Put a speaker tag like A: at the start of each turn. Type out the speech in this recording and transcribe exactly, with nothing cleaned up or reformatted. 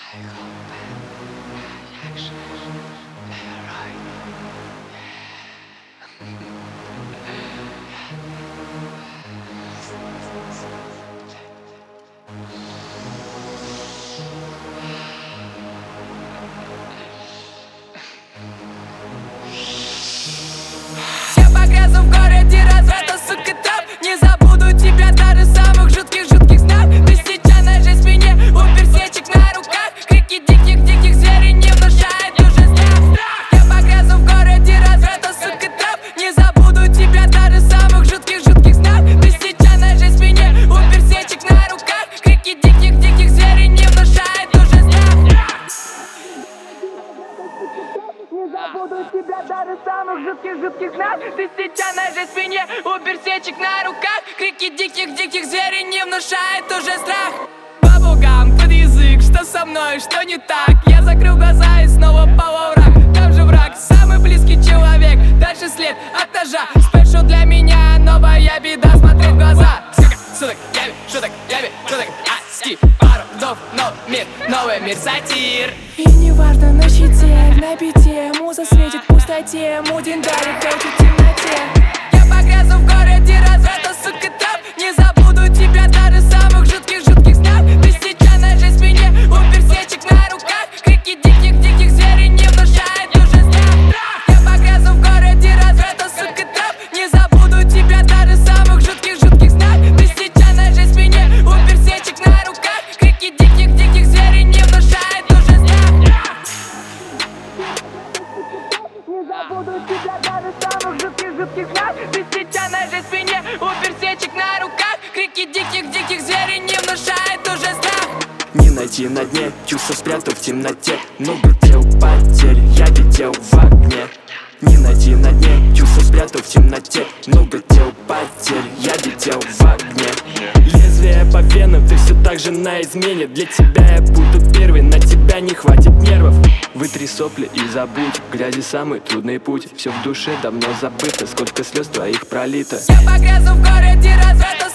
A: Я погрязну в городе разврата, сука, трап. Не забуду тебя даже в самых жутких-жутких снах. Бессеченная жизнь в спине, у персечек на руках. Крики диких-диких зверей не внушают уже страх. Я погрязну в городе разврата, сука, трап. Не забуду тебя даже в самых жутких-жутких снах. Бессеченная жизнь в спине, у персечек на руках. Крики диких-диких зверей не внушают уже страх. Не забуду тебя даже в самых жутких-жутких снах. Бессеченная жизнь в спине, у персечек на руках. Крики диких-диких зверей не внушает уже страх. Баблгам под язык, что со мной, что не так? Я закрыл глаза и снова пал во враг. Там же враг, самый близкий человек. Дальше след от ножа. Спешл для меня новая беда, смотри в глаза. Сука, суток, яви, шуток, яви, шуток, аски. Пару вдов, новый мир, новый мир, сатир.
B: И не важно на щите, на пяте. Муза светит в пустоте, Мудин дарит хочет в темноте.
A: Я погрязну в городе разврата, сука, трап. Не забуду тебя даже в самых жутких-жутких снах. Бессеченная жизнь в спине, у персечек на руках. Крики диких-диких зверей не внушают уже страх. Я погрязну в городе разврата, сука, трап. Не забуду тебя даже в самых жутких-жутких снах. Бессеченная жизнь в спине, у персечек на руках. Крики диких-диких зверей не внушают уже страх.
B: Не забуду тебя даже в самых жутких-жутких снах.
A: Бессеченная жизнь в спине, у персечек на руках. Крики диких-диких зверей не внушают уже страх.
C: Не найти на дне, чувства спрятал в темноте. Много дел, потерь, я летел в огне. Не найти на дне, чувства спрятал в темноте. Много дел, потерь, я летел в огне. Лезвие по венам, ты все так же на измене. Для тебя я буду первый, на тебя не хватит нервов. Вытри сопли и забудь, грязи самый трудный путь. Все в душе давно забыто, сколько слез твоих пролито.
A: Я погрязну в городе разврата,